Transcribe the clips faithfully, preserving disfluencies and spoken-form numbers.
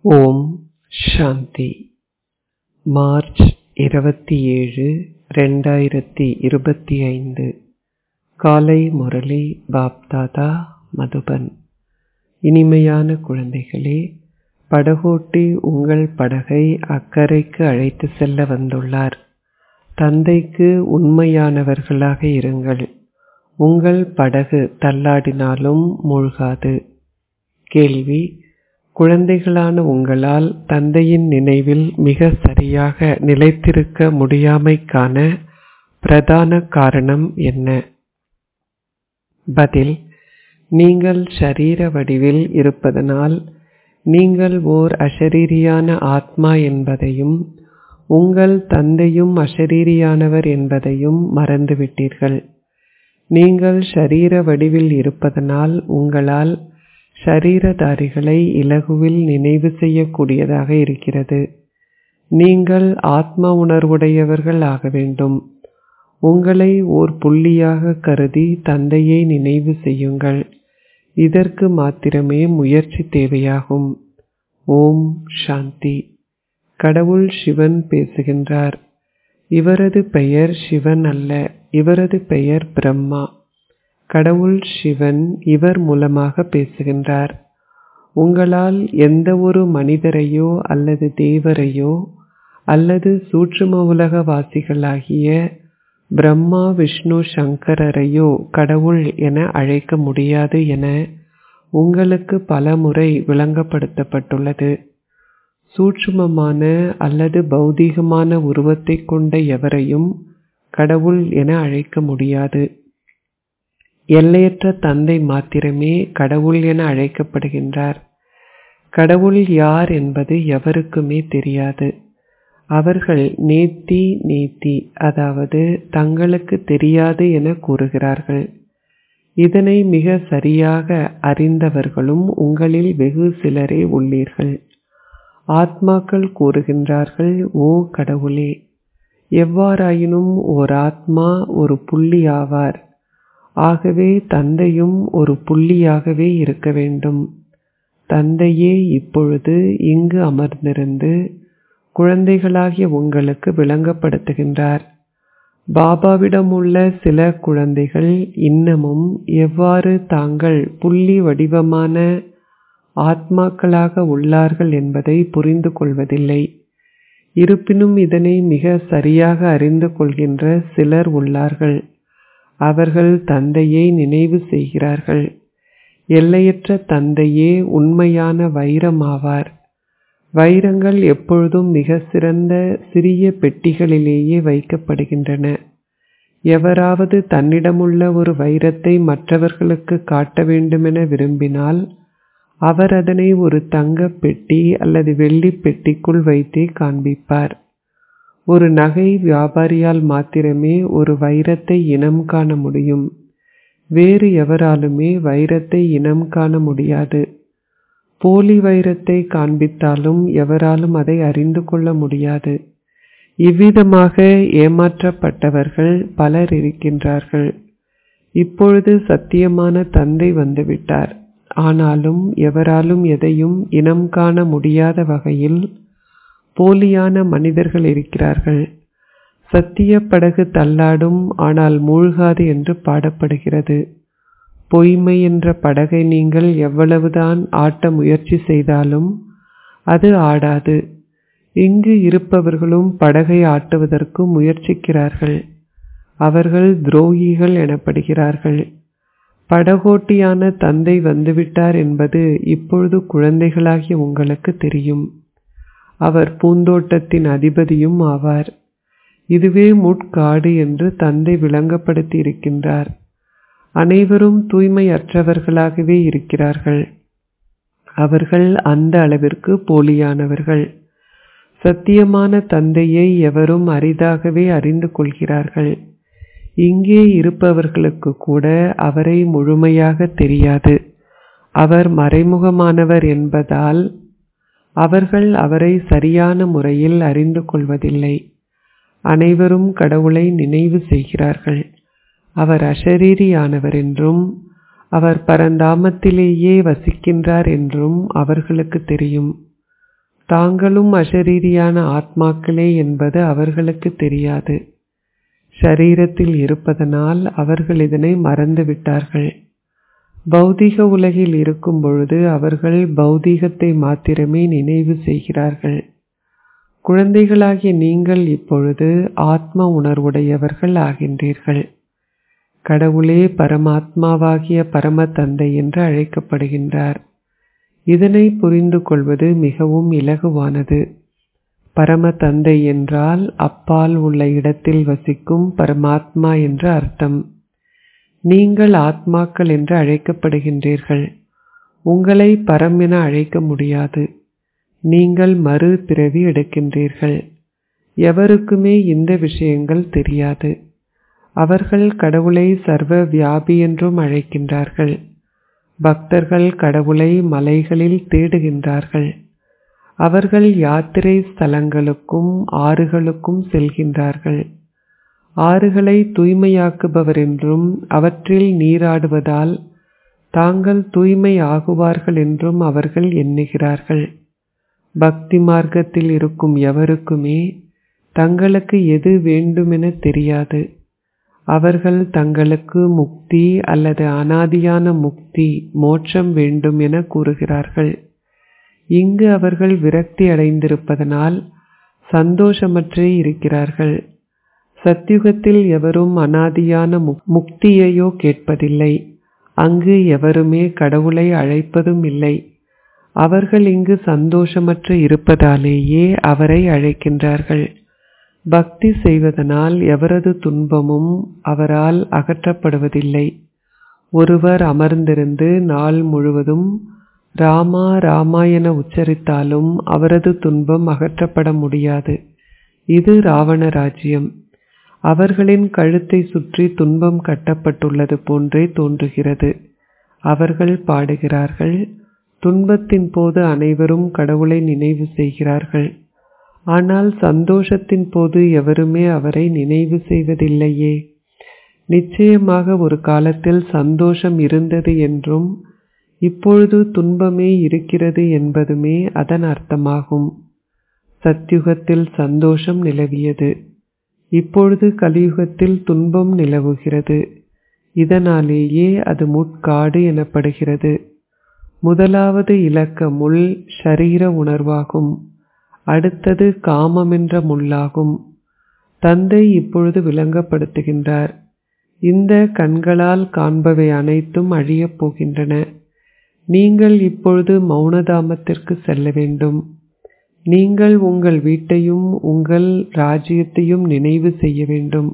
ஓம் சாந்தி. March இருபத்தி ஏழு ரெண்டாயிரத்தி இருபத்தி ஐந்து. காலை முரளி பாப்தாதா மதுபன். இனிமையான குழந்தைகளே, படகோட்டி உங்கள் படகை அக்கறைக்கு அழைத்து செல்ல வந்துள்ளார். தந்தைக்கு உண்மையானவர்களாக இருங்கள். உங்கள் படகு தள்ளாடினாலும் மூழ்காது. கேள்வி: குழந்தைகளான உங்களால் தந்தையின் நினைவில் மிக சரியாக நிலைத்திருக்க முடியாமைக்கான பிரதான காரணம் என்ன? பதில்: நீங்கள் ஷரீர வடிவில் இருப்பதனால் நீங்கள் ஓர் அஷரீரியான ஆத்மா என்பதையும் உங்கள் தந்தையும் அஷரீரியானவர் என்பதையும் மறந்துவிட்டீர்கள். நீங்கள் ஷரீர வடிவில் இருப்பதனால் உங்களால் ஷரீரதாரிகளை இலகுவில் நினைவு செய்யக்கூடியதாக இருக்கிறது. நீங்கள் ஆத்ம உணர்வுடையவர்கள் ஆக வேண்டும். உங்களை ஓர் புள்ளியாக கருதி தந்தையை நினைவு செய்யுங்கள். இதற்கு மாத்திரமே முயற்சி தேவையாகும். ஓம் சாந்தி. கடவுள் சிவன் பேசுகின்றார். இவரது பெயர் சிவன் அல்ல, இவரது பெயர் பிரம்மா. கடவுள் சிவன் இவர் மூலமாக பேசுகின்றார். உங்களால் எந்த ஒரு மனிதரையோ அல்லது தேவரையோ அல்லது சூட்சும உலக வாசிகளாகிய பிரம்மா விஷ்ணு சங்கரரையோ கடவுள் என அழைக்க முடியாது என உங்களுக்கு பல முறை விளங்கப்படுத்தப்பட்டுள்ளது. சூட்சுமமான அல்லது பௌதீகமான உருவத்தை கொண்ட எவரையும் கடவுள் என அழைக்க முடியாது. எல்லையற்ற தந்தை மாத்திரமே கடவுள் என அழைக்கப்படுகின்றார். கடவுள் யார் என்பது எவருக்குமே தெரியாது. அவர்கள் நேத்தி நேத்தி, அதாவது தங்களுக்கு தெரியாது என கூறுகிறார்கள். இதனை மிக சரியாக அறிந்தவர்களும் உங்களில் வெகு சிலரே உள்ளீர்கள். ஆத்மாக்கள் கூறுகின்றார்கள், ஓ கடவுளே, எவ்வாறாயினும் ஓர் ஆத்மா ஒரு புள்ளி ஆவார். ஆகவே தந்தையும் ஒரு புள்ளியாகவே இருக்க வேண்டும். தந்தையே இப்பொழுது இங்கு அமர்ந்திருந்து குழந்தைகளாகிய உங்களுக்கு விளங்கப்படுத்துகின்றார். பாபாவிடம் உள்ள சில குழந்தைகள் இன்னமும் எவ்வாறு தாங்கள் புள்ளி வடிவமான ஆத்மாக்களாக உள்ளார்கள் என்பதை புரிந்து கொள்வதில்லை. இருப்பினும் இதனை மிக சரியாக அறிந்து கொள்கின்ற சிலர் உள்ளார்கள். அவர்கள் தந்தையை நினைவு செய்கிறார்கள். எல்லையற்ற தந்தையே உண்மையான வைரம் ஆவார். வைரங்கள் எப்பொழுதும் மிக சிறந்த சிறிய பெட்டிகளிலேயே வைக்கப்படுகின்றன. எவராவது தன்னிடமுள்ள ஒரு வைரத்தை மற்றவர்களுக்கு காட்ட வேண்டுமென விரும்பினால் அவர் அதனை ஒரு தங்க பெட்டி அல்லது வெள்ளி பெட்டிக்குள் வைத்தே காண்பிப்பார். ஒரு நகை வியாபாரியால் மாத்திரமே ஒரு வைரத்தை இனம் காண முடியும். வேறு எவராலுமே வைரத்தை இனம் காண முடியாது. போலி வைரத்தை காண்பித்தாலும் எவராலும் அதை அறிந்து கொள்ள முடியாது. இவ்விதமாக ஏமாற்றப்பட்டவர்கள் பலர் இருக்கின்றார்கள். இப்பொழுது சத்தியமான தந்தை வந்துவிட்டார். ஆனாலும் எவராலும் எதையும் இனம் காண முடியாத வகையில் போலியான மனிதர்கள் இருக்கிறார்கள். சத்திய படகு தள்ளாடும், ஆனால் மூழ்காது என்று பாடப்படுகிறது. பொய்மை என்ற படகை நீங்கள் எவ்வளவுதான் ஆட்ட முயற்சி செய்தாலும் அது ஆடாது. இங்கு இருப்பவர்களும் படகை ஆட்டுவதற்கு முயற்சிக்கிறார்கள். அவர்கள் துரோகிகள் எனப்படுகிறார்கள். படகோட்டியான தந்தை வந்துவிட்டார் என்பது இப்பொழுது குழந்தைகளாகிய உங்களுக்கு தெரியும். அவர் பூந்தோட்டத்தின் அதிபதியும் ஆவார். இதுவே முட்காடு என்று தந்தை விளங்கப்படுத்தி இருக்கின்றார். அனைவரும் தூய்மையற்றவர்களாகவே இருக்கிறார்கள். அவர்கள் அந்த அளவிற்கு போலியானவர்கள். சத்தியமான தந்தையை எவரும் அரிதாகவே அறிந்து கொள்கிறார்கள். இங்கே இருப்பவர்களுக்கு கூட அவரை முழுமையாக தெரியாது. அவர் மறைமுகமானவர் என்பதால் அவர்கள் அவரை சரியான முறையில் அறிந்து கொள்வதில்லை. அனைவரும் கடவுளை நினைவு செய்கிறார்கள். அவர் அஷரீரியானவர் என்றும் அவர் பரந்தாமத்திலேயே வசிக்கின்றார் என்றும் அவர்களுக்கு தெரியும். தாங்களும் அசரீரியான ஆத்மாக்களே என்பது அவர்களுக்கு தெரியாது. ஷரீரத்தில் இருப்பதனால் அவர்கள் இதனை மறந்துவிட்டார்கள். பௌதிக உலகில் இருக்கும் பொழுது அவர்கள் பௌதீகத்தை மாத்திரமே நினைவு செய்கிறார்கள். குழந்தைகளாகிய நீங்கள் இப்பொழுது ஆத்ம உணர்வுடையவர்கள் ஆகின்றீர்கள். கடவுளே பரமாத்மாவாகிய பரம தந்தை என்று அழைக்கப்படுகின்றார். இதனை புரிந்து கொள்வது மிகவும் இலகுவானது. பரம தந்தை என்றால் அப்பால் உள்ள இடத்தில் வசிக்கும் பரமாத்மா என்று அர்த்தம். நீங்கள் ஆத்மாக்கள் என்று அழைக்கப்படுகின்றீர்கள். உங்களை பரம் என அழைக்க முடியாது. நீங்கள் மறு பிறவி எடுக்கின்றீர்கள். எவருக்குமே இந்த விஷயங்கள் தெரியாது. அவர்கள் கடவுளை சர்வ வியாபி என்றும் அழைக்கின்றார்கள். பக்தர்கள் கடவுளை மலைகளில் தேடுகின்றார்கள். அவர்கள் யாத்திரை ஸ்தலங்களுக்கும் ஆறுகளுக்கும் செல்கின்றார்கள். ஆறுகளை தூய்மையாக்குபவர் என்றும் அவற்றில் நீராடுவதால் தாங்கள் தூய்மை ஆகுவார்கள் என்றும் அவர்கள் எண்ணுகிறார்கள். பக்தி மார்க்கத்தில் இருக்கும் எவருக்குமே தங்களுக்கு எது வேண்டுமென தெரியாது. அவர்கள் தங்களுக்கு முக்தி அல்லது அனாதியான முக்தி மோட்சம் வேண்டும் என கூறுகிறார்கள். இங்கு அவர்கள் விரக்தி அடைந்திருப்பதனால் சந்தோஷமற்றே இருக்கிறார்கள். சத்யுகத்தில் எவரும் அனாதியான முக்தியையோ கேட்பதில்லை. அங்கு எவருமே கடவுளை அழைப்பதும் இல்லை. அவர்கள் இங்கு சந்தோஷமற்று இருப்பதாலேயே அவரை அழைக்கின்றார்கள். பக்தி செய்வதனால் எவரது துன்பமும் அவரால் அகற்றப்படுவதில்லை. ஒருவர் அமர்ந்திருந்து நாள் முழுவதும் ராமா ராமா என உச்சரித்தாலும் அவரது துன்பம் அகற்றப்பட முடியாது. இது ராவண ராஜ்யம். அவர்களின் கழுத்தை சுற்றி துன்பம் கட்டப்பட்டுள்ளது போன்றே தோன்றுகிறது. அவர்கள் பாடுகிறார்கள், துன்பத்தின் போது அனைவரும் கடவுளை நினைவு செய்கிறார்கள். ஆனால் சந்தோஷத்தின் போது எவருமே அவரை நினைவு செய்வதில்லையே. நிச்சயமாக ஒரு காலத்தில் சந்தோஷம் இருந்தது என்றும் இப்பொழுது துன்பமே இருக்கிறது என்பதுமே அதன் அர்த்தமாகும். சத்யுகத்தில் சந்தோஷம் நிலவியது. இப்பொழுது கலியுகத்தில் துன்பம் நிலவுகிறது. இதனாலேயே அது முட்காடு எனப்படுகிறது. முதலாவது இலக்க முள் ஷரீர உணர்வாகும். அடுத்தது காமம் என்ற முள்ளாகும். தந்தை இப்பொழுது விளங்கப்படுத்துகின்றார். இந்த கண்களால் காண்பவை அனைத்தும் அழியப் போகின்றன. நீங்கள் இப்பொழுது மௌனதாமத்திற்கு செல்ல வேண்டும். நீங்கள் உங்கள் வீட்டையும் உங்கள் ராஜ்யத்தையும் நினைவு செய்ய வேண்டும்.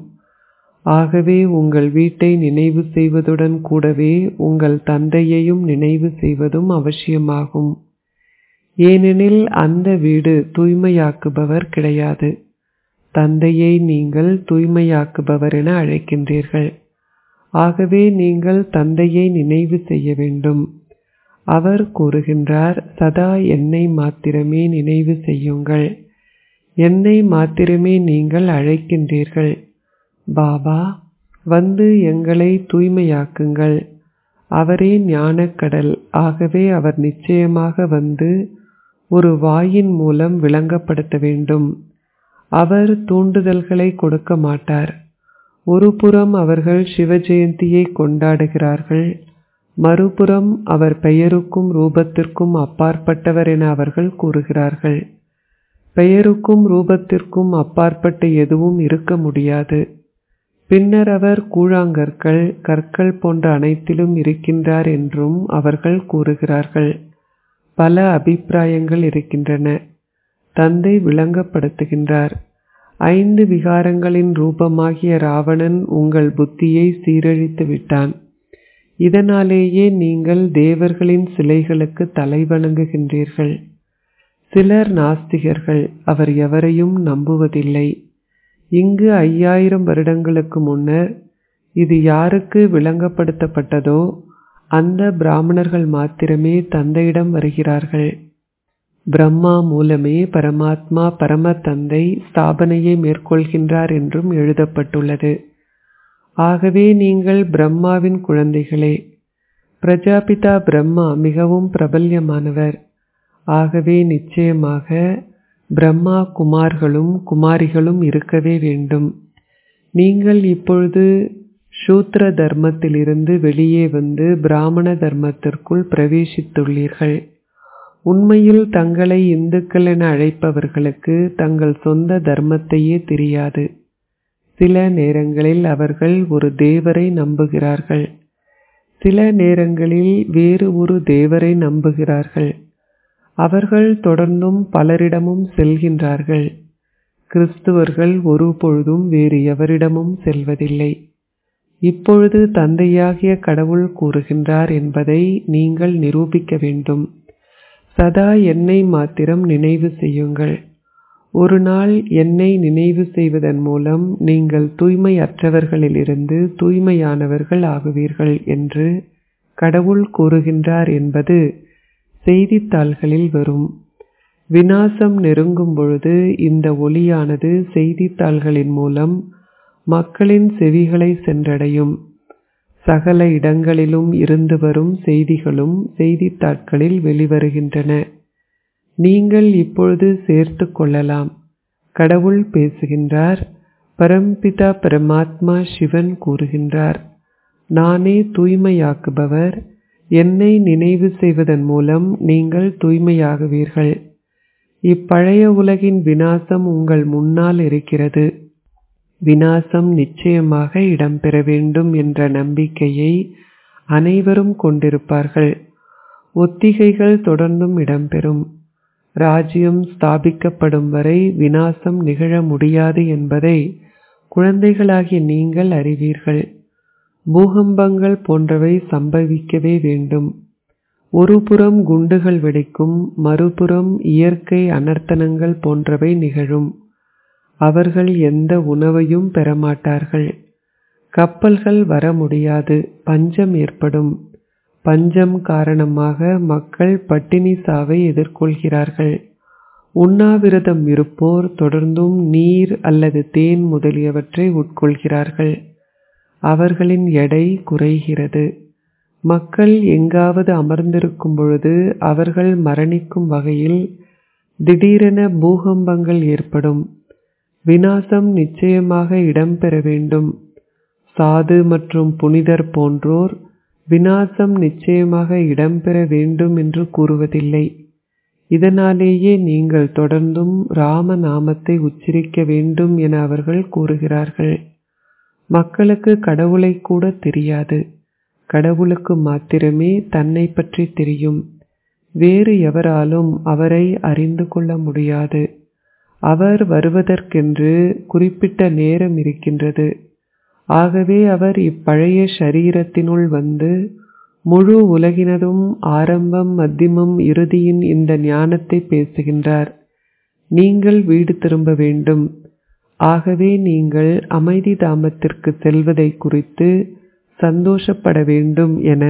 ஆகவே உங்கள் வீட்டை நினைவு செய்வதுடன் கூடவே உங்கள் தந்தையையும் நினைவு செய்வதும் அவசியமாகும். ஏனெனில் அந்த வீடு தூய்மையாக்குபவர் கிடையாது. தந்தையை நீங்கள் தூய்மையாக்குபவர் என அழைக்கின்றீர்கள். ஆகவே நீங்கள் தந்தையை நினைவு செய்ய வேண்டும். அவர் கூறுகின்றார், சதா என்னை மாத்திரமே நினைவு செய்யுங்கள். என்னை மாத்திரமே நீங்கள் அழைக்கின்றீர்கள். பாபா, வந்து எங்களை தூய்மையாக்குங்கள். அவரே ஞானக்கடல். ஆகவே அவர் நிச்சயமாக வந்து ஒரு வாயின் மூலம் விளங்கப்படுத்த வேண்டும். அவர் தூண்டுதல்களை கொடுக்க மாட்டார். ஒரு புறம் அவர்கள் சிவ ஜெயந்தியை கொண்டாடுகிறார்கள். மறுபுறம் அவர் பெயருக்கும் ரூபத்திற்கும் அப்பாற்பட்டவர் என அவர்கள் கூறுகிறார்கள். பெயருக்கும் ரூபத்திற்கும் அப்பாற்பட்ட எதுவும் இருக்க முடியாது. பின்னர் அவர் கூழாங்கற்கள், கற்கள் போன்ற அனைத்திலும் இருக்கின்றார் என்றும் அவர்கள் கூறுகிறார்கள். பல அபிப்பிராயங்கள் இருக்கின்றன. தந்தை விளங்கப்படுத்துகின்றார். ஐந்து விகாரங்களின் ரூபமாகிய ராவணன் உங்கள் புத்தியை சீரழித்து விட்டான். இதனாலேயே நீங்கள் தேவர்களின் சிலைகளுக்கு தலை வணங்குகின்றீர்கள். சிலர் நாஸ்திகர்கள். அவர் எவரையும் நம்புவதில்லை. இங்கு ஐயாயிரம் வருடங்களுக்கு முன்னர் இது யாருக்கு விளங்கப்படுத்தப்பட்டதோ அந்த பிராமணர்கள் மாத்திரமே தந்தையிடம் வருகிறார்கள். பிரம்மா மூலமே பரமாத்மா பரம தந்தை ஸ்தாபனையை மேற்கொள்கின்றார் என்றும் எழுதப்பட்டுள்ளது. ஆகவே நீங்கள் பிரம்மாவின் குழந்தைகளே. பிரஜாபிதா பிரம்மா மிகவும் பிரபல்யமானவர். ஆகவே நிச்சயமாக பிரம்மா குமார்களும் குமாரிகளும் இருக்கவே வேண்டும். நீங்கள் இப்பொழுது சூத்ர தர்மத்திலிருந்து வெளியே வந்து பிராமண தர்மத்திற்குள் பிரவேசித்துள்ளீர்கள். உண்மையில் தங்களை இந்துக்கள் என அழைப்பவர்களுக்கு தங்கள் சொந்த தர்மத்தையே தெரியாது. சில நேரங்களில் அவர்கள் ஒரு தேவரை நம்புகிறார்கள், சில நேரங்களில் வேறு ஒரு தேவரை நம்புகிறார்கள். அவர்கள் தொடர்ந்தும் பலரிடமும் செல்கின்றார்கள். கிறிஸ்துவர்கள் ஒருபொழுதும் வேறு எவரிடமும் செல்வதில்லை. இப்பொழுது தந்தையாகிய கடவுள் கூறுகின்றார் என்பதை நீங்கள் நிரூபிக்க வேண்டும். சதா என்னை மாத்திரம் நினைவு செய்யுங்கள். ஒரு நாள் என்னை நினைவு செய்வதன் மூலம் நீங்கள் தூய்மையற்றவர்களிலிருந்து தூய்மையானவர்கள் ஆகுவீர்கள் என்று கடவுள் கூறுகின்றார் என்பது செய்தித்தாள்களில் வரும். விநாசம் நெருங்கும் பொழுது இந்த ஒளியானது செய்தித்தாள்களின் மூலம் மக்களின் செவிகளை சென்றடையும். சகல இடங்களிலும் இருந்து வரும் செய்திகளும் செய்தித்தாட்களில் வெளிவருகின்றன. நீங்கள் இப்பொழுது சேர்த்து கொள்ளலாம். கடவுள் பேசுகின்றார். பரம்பிதா பரமாத்மா சிவன் கூறுகின்றார், நானே தூய்மையாக்குபவர். என்னை நினைவு செய்வதன் மூலம் நீங்கள் தூய்மையாகுவீர்கள். இப்பழைய உலகின் விநாசம் உங்கள் முன்னால் இருக்கிறது. விநாசம் நிச்சயமாக இடம்பெற வேண்டும் என்ற நம்பிக்கையை அனைவரும் கொண்டிருப்பார்கள். ஒத்திகைகள் தொடர்ந்தும் இடம்பெறும். ராஜ்யம் ஸ்தாபிக்கப்படும் வரை விநாசம் நிகழ முடியாது என்பதை குழந்தைகளாகிய நீங்கள் அறிவீர்கள். பூகம்பங்கள் போன்றவை சம்பவிக்கவே வேண்டும். ஒரு புறம் குண்டுகள் வெடிக்கும், மறுபுறம் இயற்கை அனர்த்தங்கள் போன்றவை நிகழும். அவர்கள் எந்த உணவையும் பெறமாட்டார்கள். கப்பல்கள் வர முடியாது. பஞ்சம் ஏற்படும். பஞ்சம் காரணமாக மக்கள் பட்டினி சாவை எதிர்கொள்கிறார்கள். உண்ணாவிரதம் இருப்போர் தொடர்ந்தும் நீர் அல்லது தேன் முதலியவற்றை உட்கொள்கிறார்கள். அவர்களின் எடை குறைகிறது. மக்கள் எங்காவது அமர்ந்திருக்கும் பொழுது அவர்கள் மரணிக்கும் வகையில் திடீரென பூகம்பங்கள் ஏற்படும். விநாசம் நிச்சயமாக இடம்பெற வேண்டும். சாது மற்றும் புனிதர் போன்றோர் விநாசம் நிச்சயமாக இடம்பெற வேண்டும் என்று கூறுவதில்லை. இதனாலேயே நீங்கள் தொடர்ந்தும் ராம நாமத்தை உச்சரிக்க வேண்டும் என அவர்கள் கூறுகிறார்கள். மக்களுக்கு கடவுளை கூட தெரியாது. கடவுளுக்கு மாத்திரமே தன்னை பற்றி தெரியும். வேறு எவராலும் அவரை அறிந்து கொள்ள முடியாது. அவர் வருவதற்கென்று குறிப்பிட்ட நேரம் இருக்கின்றது. ஆகவே அவர் இப்பழைய ஷரீரத்தினுள் வந்து முழு உலகினதும் ஆரம்பம் மத்தியமம் இறுதியின் இந்த ஞானத்தை பேசுகின்றார். நீங்கள் வீடு திரும்ப வேண்டும். ஆகவே நீங்கள் அமைதி தாமத்திற்கு செல்வதை குறித்து சந்தோஷப்பட வேண்டும் என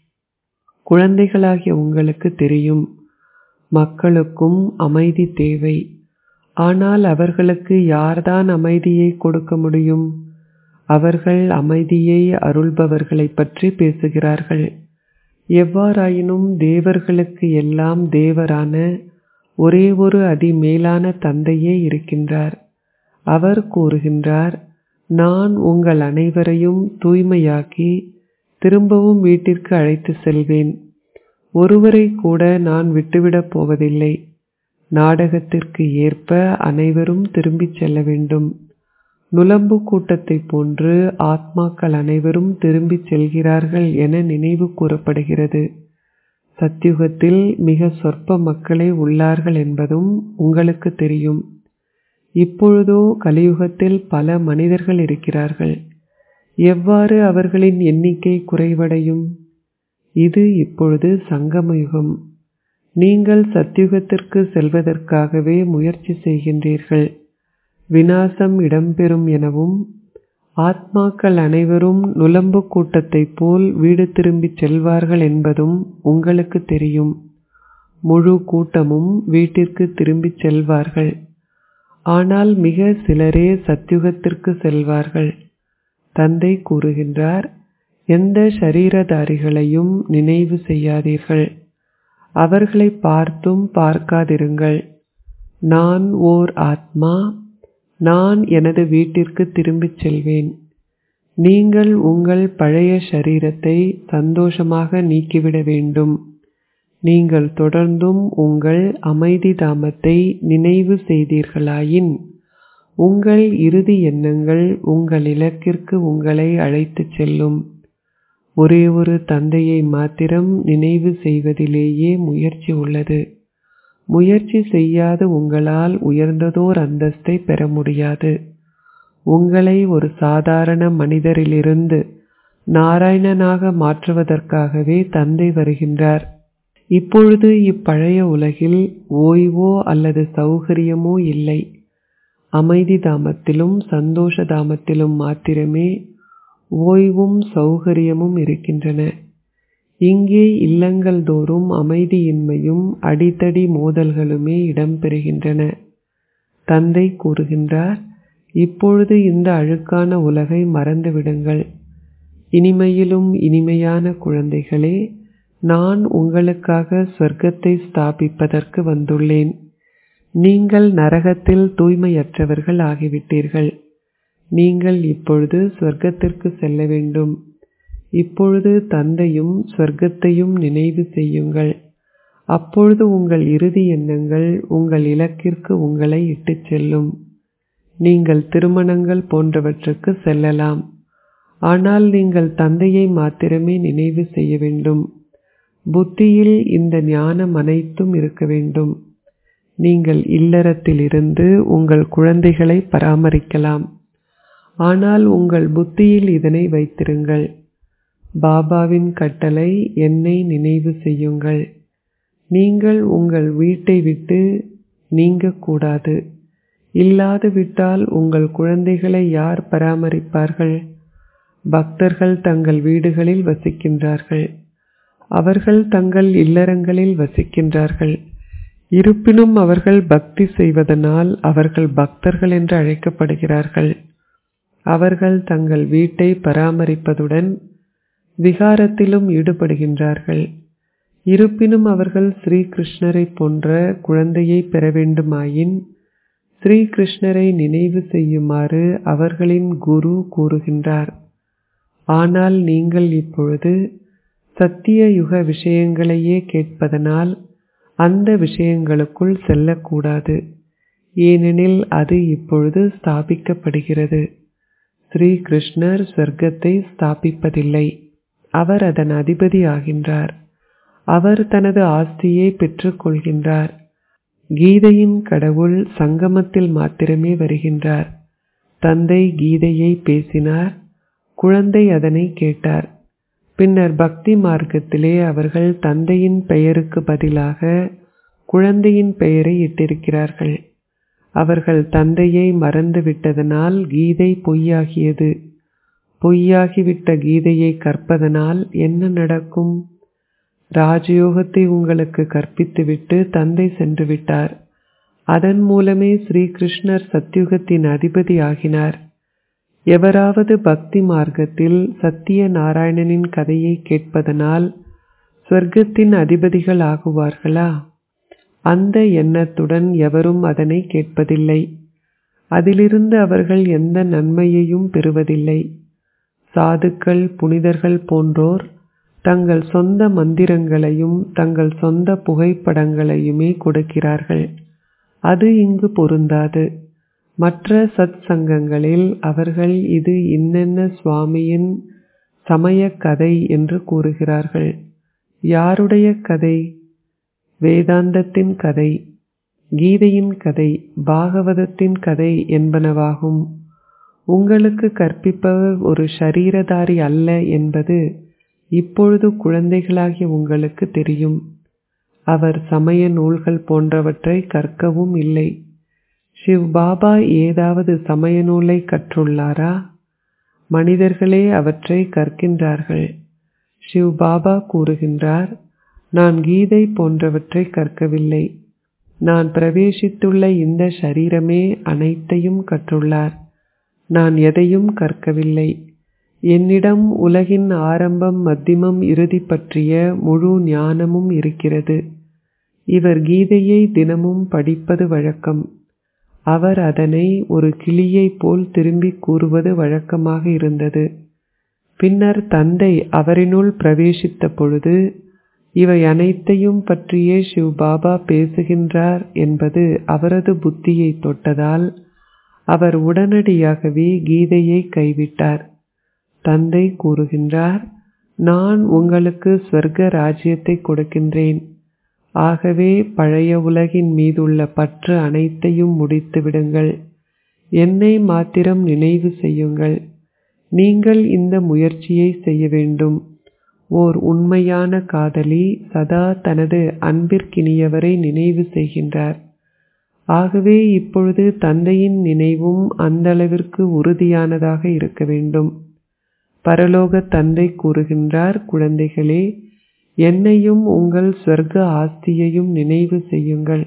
குழந்தைகளாகிய உங்களுக்கு தெரியும். மக்களுக்கும் அமைதி தேவை. ஆனால் அவர்களுக்கு யார்தான் அமைதியை கொடுக்க முடியும்? அவர்கள் அமைதியை அருள்பவர்களை பற்றி பேசுகிறார்கள். எவ்வாறாயினும் தேவர்களுக்கு எல்லாம் தேவரான ஒரே ஒரு அதிமேலான தந்தையே இருக்கின்றார். அவர் கூறுகின்றார், நான் உங்கள் அனைவரையும் தூய்மையாக்கி திரும்பவும் வீட்டிற்கு அழைத்து செல்வேன். ஒருவரை கூட நான் விட்டுவிடப் போவதில்லை. நாடகத்திற்கு ஏற்ப அனைவரும் திரும்பிச் செல்ல வேண்டும். நுளம்பு கூட்டத்தை போன்று ஆத்மாக்கள் அனைவரும் திரும்பிச் செல்கிறார்கள் என நினைவு கூறப்படுகிறது. சத்யுகத்தில் மிக சொற்ப மக்களே உள்ளார்கள் என்பதும் உங்களுக்கு தெரியும். இப்பொழுதோ கலியுகத்தில் பல மனிதர்கள் இருக்கிறார்கள். எவ்வாறு அவர்களின் எண்ணிக்கை குறைவடையும்? இது இப்பொழுது சங்கமயுகம். நீங்கள் சத்யுகத்திற்கு செல்வதற்காகவே முயற்சி செய்கின்றீர்கள். விநாசம் இடம்பெறும் எனவும் ஆத்மாக்கள் அனைவரும் நுளம்பு கூட்டத்தை போல் வீடு திரும்பிச் செல்வார்கள் என்பதும் உங்களுக்கு தெரியும். முழு கூட்டமும் வீட்டிற்கு திரும்பிச் செல்வார்கள். ஆனால் மிக சிலரே சத்யுகத்திற்கு செல்வார்கள். தந்தை கூறுகின்றார், எந்த ஷரீரதாரிகளையும் நினைவு செய்யாதீர்கள். அவர்களை பார்த்தும் பார்க்காதிருங்கள். நான் ஓர் ஆத்மா, நான் எனது வீட்டிற்கு திரும்பிச் செல்வேன். நீங்கள் உங்கள் பழைய சரீரத்தை சந்தோஷமாக நீக்கிவிட வேண்டும். நீங்கள் தொடர்ந்தும் உங்கள் அமைதி தாமத்தை நினைவு செய்தீர்களாயின் உங்கள் இறுதி எண்ணங்கள் உங்கள் இலக்கிற்கு உங்களை அழைத்துச் செல்லும். ஒரே ஒரு தந்தையை மாத்திரம் நினைவு செய்வதிலேயே முயற்சி உள்ளது. முயற்சி செய்யாத உங்களால் உயர்ந்ததோர் அந்தஸ்தை பெற முடியாது. உங்களை ஒரு சாதாரண மனிதரிலிருந்து நாராயணனாக மாற்றுவதற்காகவே தந்தை வருகின்றார். இப்பொழுது இப்பழைய உலகில் ஓய்வோ அல்லது சௌகரியமோ இல்லை. அமைதி தாமத்திலும் சந்தோஷ தாமத்திலும் மாத்திரமே ஓய்வும் சௌகரியமும் இருக்கின்றன. இங்கே இல்லங்கள் தோறும் அமைதியின்மையும் அடித்தடி மோதல்களுமே இடம்பெறுகின்றன. தந்தை கூறுகின்றார், இப்பொழுது இந்த அழுக்கான உலகை மறந்துவிடுங்கள். இனிமையிலும் இனிமையான குழந்தைகளே, நான் உங்களுக்காக சொர்க்கத்தை ஸ்தாபிப்பதற்கு வந்துள்ளேன். நீங்கள் நரகத்தில் தூய்மையற்றவர்கள் ஆகிவிட்டீர்கள். நீங்கள் இப்பொழுது சொர்க்கத்திற்கு செல்ல வேண்டும். இப்பொழுது தந்தையும் சொர்க்கத்தையும் நினைவு செய்யுங்கள். அப்பொழுது உங்கள் இறுதி எண்ணங்கள் உங்கள் இலக்கிற்கு உங்களை இட்டுச் செல்லும். நீங்கள் திருமணங்கள் போன்றவற்றுக்கு செல்லலாம். ஆனால் நீங்கள் தந்தையை மாத்திரமே நினைவு செய்ய வேண்டும். புத்தியில் இந்த ஞானம் அனைத்தும் இருக்க வேண்டும். நீங்கள் இல்லறத்திலிருந்து உங்கள் குழந்தைகளை பராமரிக்கலாம். ஆனால் உங்கள் புத்தியில் இதனை வைத்திருங்கள். பாபாவின் கட்டளை, என்னை நினைவு செய்யுங்கள். நீங்கள் உங்கள் வீட்டை விட்டு நீங்கக்கூடாது. இல்லாது விட்டால் உங்கள் குழந்தைகளை யார் பராமரிப்பார்கள்? பக்தர்கள் தங்கள் வீடுகளில் வசிக்கின்றார்கள். அவர்கள் தங்கள் இல்லறங்களில் வசிக்கின்றார்கள். இருப்பினும் அவர்கள் பக்தி செய்வதனால் அவர்கள் பக்தர்கள் என்று அழைக்கப்படுகிறார்கள். அவர்கள் தங்கள் வீட்டை பராமரிப்பதுடன் விகாரத்திலும் ஈடுபடுகின்றார்கள். இருப்பினும் அவர்கள் ஸ்ரீகிருஷ்ணரை போன்ற குழந்தையை பெற வேண்டுமாயின் ஸ்ரீகிருஷ்ணரை நினைவு செய்யுமாறு அவர்களின் குரு கூறுகின்றார். ஆனால் நீங்கள் இப்பொழுது சத்திய யுக விஷயங்களையே கேட்பதனால் அந்த விஷயங்களுக்குள் செல்லக்கூடாது. ஏனெனில் அது இப்பொழுது ஸ்தாபிக்கப்படுகிறது. ஸ்ரீகிருஷ்ணர் சொர்க்கத்தை ஸ்தாபிப்பதில்லை. அவர் அதன் அதிபதி ஆகின்றார். அவர் தனது ஆஸ்தியை பெற்றுக்கொள்கின்றார். கீதையின் கடவுள் சங்கமத்தில் மாத்திரமே வருகின்றார். தந்தை கீதையை பேசினார். குழந்தை அதனை கேட்டார். பின்னர் பக்தி மார்க்கத்திலே அவர்கள் தந்தையின் பெயருக்கு பதிலாக குழந்தையின் பெயரை இட்டிருக்கிறார்கள். அவர்கள் தந்தையை மறந்துவிட்டதனால் கீதை பொய்யாகியது. பொய்யாகிவிட்ட கீதையை கற்பதனால் என்ன நடக்கும்? ராஜயோகத்தை உங்களுக்கு கற்பித்துவிட்டு தந்தை சென்று விட்டார். அதன் மூலமே ஸ்ரீகிருஷ்ணர் சத்யுகத்தின் அதிபதி ஆகினார். எவராவது பக்தி மார்க்கத்தில் சத்திய நாராயணனின் கதையை கேட்பதனால் சொர்க்கத்தின் அதிபதிகள் ஆகுவார்களா? அந்த எண்ணத்துடன் எவரும் அதனை கேட்பதில்லை. அதிலிருந்து அவர்கள் எந்த நன்மையையும் பெறுவதில்லை. சாதுக்கள், புனிதர்கள் போன்றோர் தங்கள் சொந்த மந்திரங்களையும் தங்கள் சொந்த புகைப்படங்களையுமே கொடுக்கிறார்கள். அது இங்கு பொருந்தாது. மற்ற சத் சங்கங்களில் அவர்கள் இது இன்னென்ன சுவாமியின் சமய கதை என்று கூறுகிறார்கள். யாருடைய கதை? வேதாந்தத்தின் கதை, கீதையின் கதை, பாகவதத்தின் கதை என்பனவாகும். உங்களுக்கு கற்பிப்பவர் ஒரு ஷரீரதாரி அல்ல என்பது இப்பொழுது குழந்தைகளாகிய உங்களுக்கு தெரியும். அவர் சமய நூல்கள் போன்றவற்றை கற்கவும் இல்லை. சிவ் பாபா ஏதாவது சமய நூலை கற்றுள்ளாரா? மனிதர்களே அவற்றை கற்கின்றார்கள். சிவ் பாபா கூறுகின்றார், நான் கீதை போன்றவற்றை கற்கவில்லை. நான் பிரவேசித்துள்ள இந்த ஷரீரமே அனைத்தையும் கற்றுள்ளார். நான் எதையும் கற்கவில்லை. என்னிடம் உலகின் ஆரம்பம், மத்தியமம், இறுதி பற்றிய முழு ஞானமும் இருக்கிறது. இவர் கீதையை தினமும் படிப்பது வழக்கம். அவர் அதனை ஒரு கிளியைப் போல் திரும்பி கூறுவது வழக்கமாக இருந்தது. பின்னர் தந்தை அவரினுள் பிரவேசித்த பொழுது இவை அனைத்தையும் பற்றியே சிவ் பாபா பேசுகின்றார் என்பது அவரது புத்தியை தொட்டதால் அவர் உடனடியாகவே கீதையை கைவிட்டார். தந்தை கூறுகின்றார், நான் உங்களுக்கு ஸ்வர்க்க ராஜ்யத்தை கொடுக்கின்றேன். ஆகவே பழைய உலகின் மீதுள்ள பற்று அனைத்தையும் முடித்து விடுங்கள். என்னை மாத்திரம் நினைவு செய்யுங்கள். நீங்கள் இந்த முயற்சியை செய்ய வேண்டும். ஓர் உண்மையான காதலி சதா தனது அன்பிற்கினியவரை நினைவு செய்கின்றார். ஆகவே இப்பொழுது தந்தையின் நினைவும் அந்த அளவிற்கு உறுதியானதாக இருக்க வேண்டும். பரலோக தந்தை கூறுகின்றார், குழந்தைகளே, என்னையும் உங்கள் ஸ்வர்க்க ஆஸ்தியையும் நினைவு செய்யுங்கள்.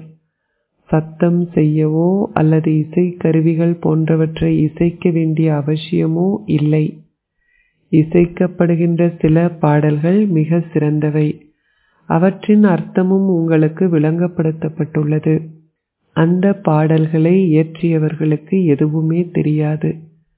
சத்தம் செய்யவோ அல்லது இசை கருவிகள் போன்றவற்றை இசைக்க வேண்டிய அவசியமோ இல்லை. இசைக்கப்படுகின்ற சில பாடல்கள் மிக சிறந்தவை. அவற்றின் அர்த்தமும் உங்களுக்கு விளங்கப்படுத்தப்பட்டுள்ளது. அந்த பாடல்களை இயற்றியவர்களுக்கு எதுவுமே தெரியாது.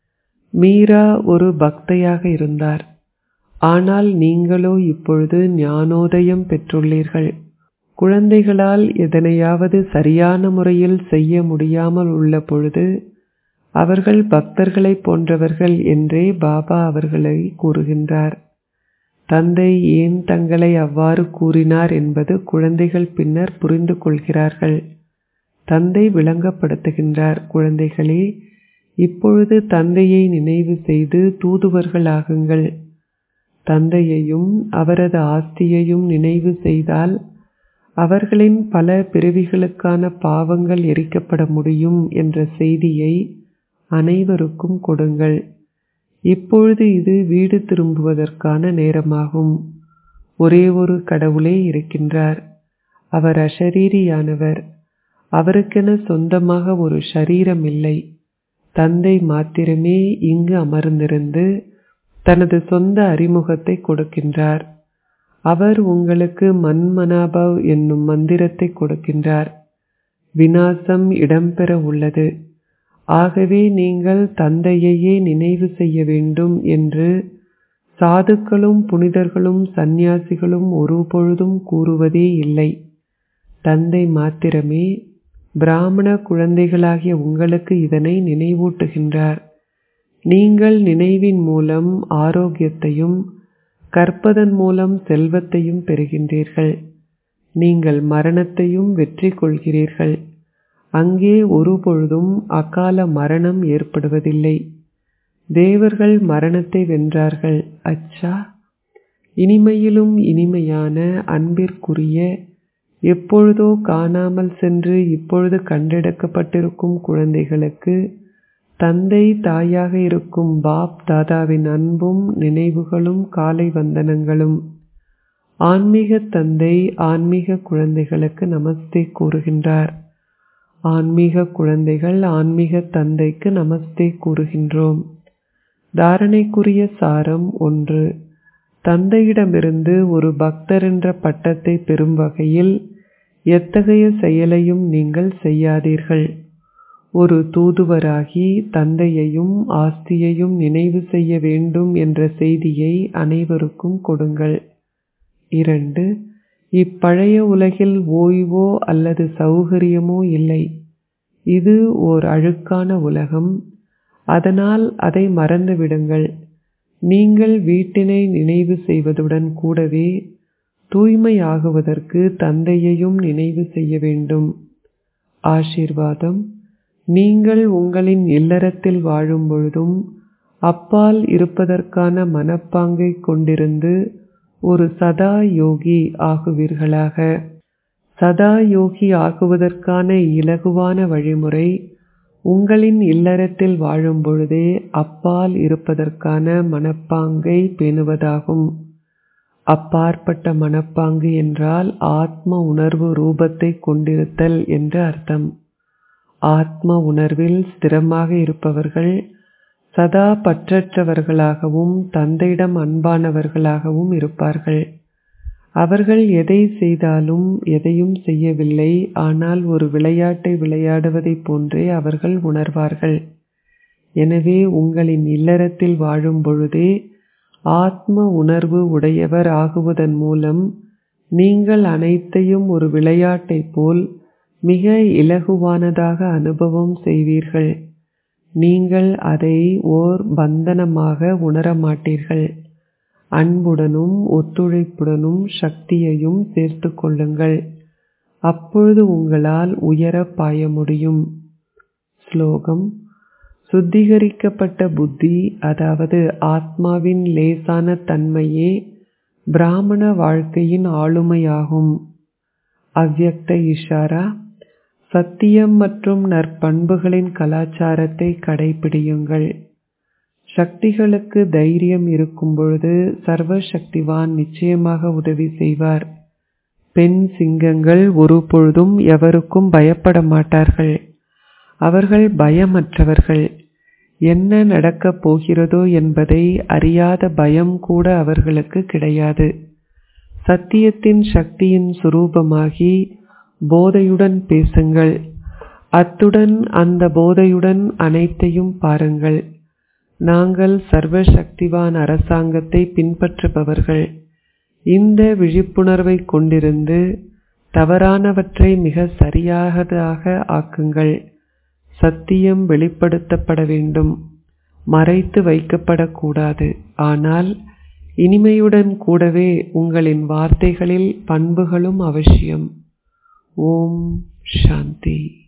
மீரா ஒரு பக்தையாக இருந்தார். ஆனால் நீங்களோ இப்பொழுது ஞானோதயம் பெற்றுள்ளீர்கள். குழந்தைகளால் எதனையாவது சரியான முறையில் செய்ய முடியாமல் உள்ள பொழுது அவர்கள் பக்தர்களைப் போன்றவர்கள் என்றே பாபா அவர்களை கூறுகின்றார். தந்தை ஏன் தங்களை அவ்வாறு கூறினார் என்பது குழந்தைகள் பின்னர் புரிந்து கொள்கிறார்கள். தந்தை விளங்கப்படுத்துகின்றார், குழந்தைகளே, இப்பொழுது தந்தையை நினைவு செய்து தூதுவர்கள் ஆகுங்கள். தந்தையையும் அவரது ஆஸ்தியையும் நினைவு செய்தால் அவர்களின் பல பிறவிகளுக்கான பாவங்கள் எரிக்கப்பட முடியும் என்ற செய்தியை அனைவருக்கும் கொடுங்கள். இப்பொழுது இது வீடு திரும்புவதற்கான நேரமாகும். ஒரே ஒரு கடவுளே இருக்கின்றார். அவர் அஷரீரியானவர். அவருக்கென சொந்தமாக ஒரு ஷரீரம் இல்லை. தந்தை மாத்திரமே இங்கு அமர்ந்திருந்து தனது சொந்த அறிமுகத்தை கொடுக்கின்றார். அவர் உங்களுக்கு மன்மனாபவ் என்னும் மந்திரத்தை கொடுக்கின்றார். விநாசம் இடம்பெற உள்ளது. ஆகவே நீங்கள் தந்தையையே நினைவு செய்ய வேண்டும் என்று சாதுக்களும் புனிதர்களும் சந்நியாசிகளும் ஒருபொழுதும் கூறுவதே இல்லை. தந்தை மாத்திரமே பிராமண குழந்தைகளாகிய உங்களுக்கு இதனை நினைவூட்டுகின்றார். நீங்கள் நினைவின் மூலம் ஆரோக்கியத்தையும் கற்பதன் மூலம் செல்வத்தையும் பெறுகின்றீர்கள். நீங்கள் மரணத்தையும் வெற்றி கொள்கிறீர்கள். அங்கே ஒருபொழுதும் அகால மரணம் ஏற்படுவதில்லை. தேவர்கள் மரணத்தை வென்றார்கள். அச்சா, இனிமையிலும் இனிமையான அன்பிற்குரிய எப்பொழுதோ காணாமல் சென்று இப்பொழுது கண்டெடுக்கப்பட்டிருக்கும் குழந்தைகளுக்கு தந்தை தாயாக இருக்கும் பாப் தாதாவின் அன்பும் நினைவுகளும் காலை வந்தனங்களும். ஆன்மீக தந்தை ஆன்மீக குழந்தைகளுக்கு நமஸ்தே கூறுகின்றார். ஆன்மீக குழந்தைகள் ஆன்மீக தந்தைக்கு நமஸ்தே கூறுகின்றோம். தாரணைக்குரிய சாரம் ஒன்று. தந்தையிடமிருந்து ஒரு பக்தர் என்ற பட்டத்தை பெறும் வகையில் எத்தகைய செயலையும் நீங்கள் செய்யாதீர்கள். ஒரு தூதுவராகி தந்தையையும் ஆஸ்தியையும் நினைவு செய்ய வேண்டும் என்ற செய்தியை அனைவருக்கும் கொடுங்கள். இரண்டு. இப்பழைய உலகில் ஓய்வோ அல்லது சௌகரியமோ இல்லை. இது ஓர் அழுக்கான உலகம். அதனால் அதை மறந்துவிடுங்கள். நீங்கள் வீட்டினை நினைவு செய்வதுடன் கூடவே தூய்மையாகுவதற்கு தந்தையையும் நினைவு செய்ய வேண்டும். ஆசீர்வாதம். நீங்கள் உங்களின் இல்லறத்தில் வாழும் பொழுதும் அப்பால் இருப்பதற்கான மனப்பாங்கை கொண்டிருந்து ஒரு சதா யோகி ஆகுவீர்களாக. சதா யோகி ஆகுவதற்கான இலகுவான வழிமுறை உங்களின் இல்லறத்தில் வாழும் பொழுதே அப்பால் இருப்பதற்கான மனப்பாங்கை பேணுவதாகும். அப்பாற்பட்ட மனப்பாங்கு என்றால் ஆத்ம உணர்வு ரூபத்தை கொண்டிருத்தல் என்று அர்த்தம். ஆத்ம உணர்வில் ஸ்திரமாக இருப்பவர்கள் சதா பற்றற்றவர்களாகவும் தந்தையிடம் அன்பானவர்களாகவும் இருப்பார்கள். அவர்கள் எதை செய்தாலும் எதையும் செய்யவில்லை, ஆனால் ஒரு விளையாட்டை விளையாடுவதைப் போன்றே அவர்கள் உணர்வார்கள். எனவே உங்களின் இல்லறத்தில் வாழும் பொழுதே ஆத்ம உணர்வு உடையவர் ஆகுவதன் மூலம் நீங்கள் அனைத்தையும் ஒரு விளையாட்டைப் போல் மிக இலகுவானதாக அனுபவம் செய்வீர்கள். நீங்கள் அதை ஓர் பந்தனமாக உணரமாட்டீர்கள். அன்புடனும் ஒத்துழைப்புடனும் சக்தியையும் சேர்த்து கொள்ளுங்கள். அப்பொழுது உங்களால் உயர பாய முடியும். ஸ்லோகம்: சுத்திகரிக்கப்பட்ட புத்தி, அதாவது ஆத்மாவின் லேசான தன்மையே பிராமண வாழ்க்கையின் ஆளுமையாகும். அவ்யக்த இஷாரா: சத்தியம் மற்றும் நற்பண்புகளின் கலாச்சாரத்தை கடைபிடியுங்கள். சக்திகளுக்கு தைரியம் இருக்கும் பொழுது சர்வ சக்திவான் நிச்சயமாக உதவி செய்வார். பெண் சிங்கங்கள் ஒரு பொழுதும் எவருக்கும் பயப்பட மாட்டார்கள். அவர்கள் பயமற்றவர்கள். என்ன நடக்கப் போகிறதோ என்பதை அறியாத பயம் கூட அவர்களுக்கு கிடையாது. சத்தியத்தின் சக்தியின் சுரூபமாகி போதையுடன் பேசுங்கள். அத்துடன் அந்த போதையுடன் அனைத்தையும் பாருங்கள். நாங்கள் சர்வ சக்திவான் அரசாங்கத்தை பின்பற்றுபவர்கள். இந்த விழிப்புணர்வை கொண்டிருந்து தவறானவற்றை மிக சரியானதாக ஆக்குங்கள். சத்தியம் வெளிப்படுத்தப்பட வேண்டும், மறைத்து வைக்கப்படக்கூடாது. ஆனால் இனிமையுடன் கூடவே உங்களின் வார்த்தைகளில் பண்புகளும் அவசியம். ஓம் சாந்தி.